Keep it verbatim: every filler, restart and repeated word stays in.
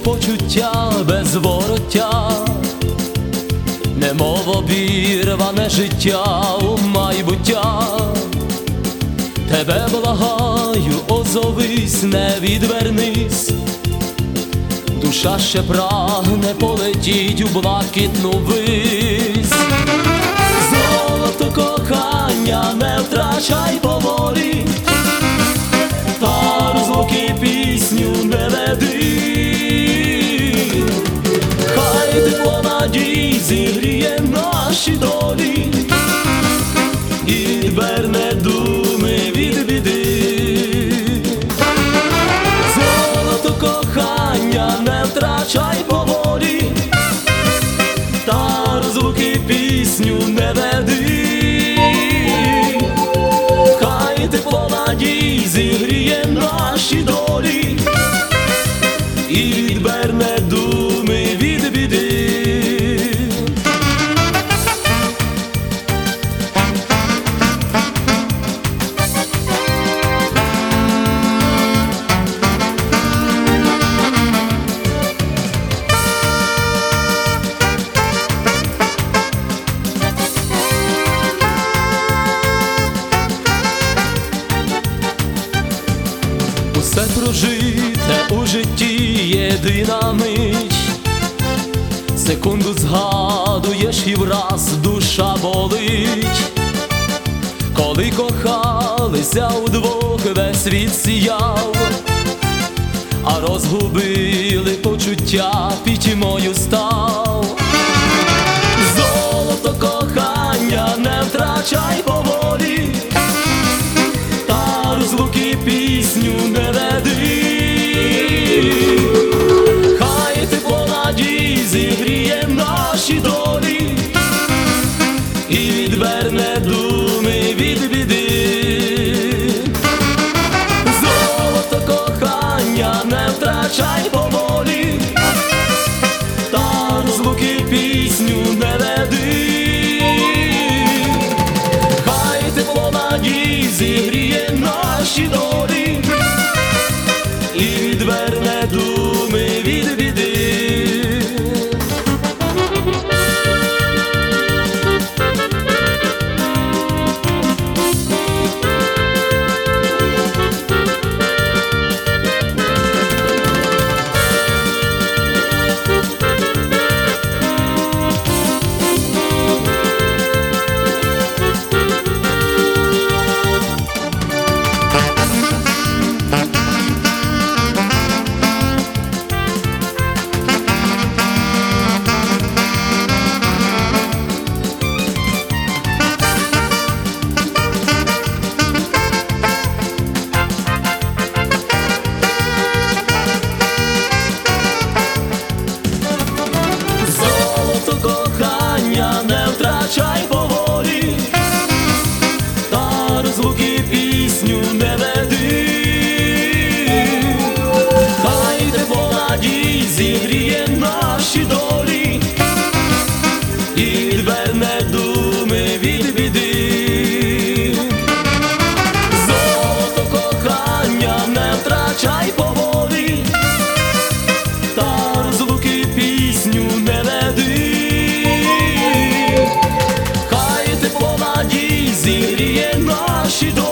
почуття без вороття, немов обірване життя у майбуття. Тебе благаю, озовись, не відвернись, душа ще прагне полетіть у блакитну вись. Золото кохання не втрачай поволі, та розлуки пісню не веди. Хай тепло надій зігріє наші долі і відверне думи від біди. Золото кохання не втрачай поволі, та розлуки пісню не веди. Хай тепло надій зігріє наші долі і відверне думи від біди. Все прожите у житті єдина мить, секунду згадуєш і враз душа болить. Коли кохалися удвох, весь світ сіяв, а розгубили почуття, пітьмою став. Золото кохання не втрачай поволі, та розлуки пісню не веди. Хай тепло надій зігріє наші долі і відверне думи від біди. Золото кохання не втрачай поволі, та розлуки пісню не веди. Хай тепло надій зігріє наші долі і відверне думи від біди. Не втрачай поволі, та розлуки пісню не веди. Хай тепло надій зігріє наші долі і відверне думи від біди. Золото кохання не втрачай поволі, та розлуки пісню не веди. Зігріє наші долі